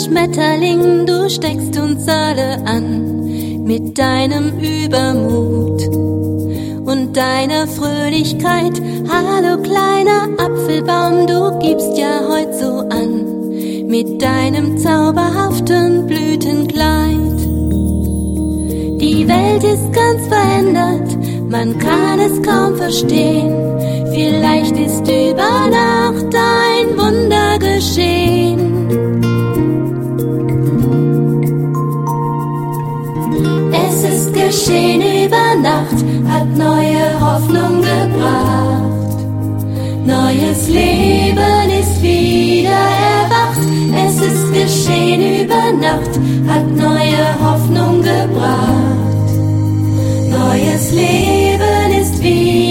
Schmetterling, du steckst uns alle an mit deinem Übermut und deiner Fröhlichkeit. Hallo kleiner Apfelbaum, du gibst ja heut so an mit deinem zauberhaften Blütenkleid. Die Welt ist ganz verändert, man kann es kaum verstehen. Vielleicht ist über Nacht ein Wunder geschehen. Es ist geschehen über Nacht, hat neue Hoffnung gebracht. Neues Leben ist wieder erwacht. Es ist geschehen über Nacht, hat neue Hoffnung gebracht. Neues Leben ist wieder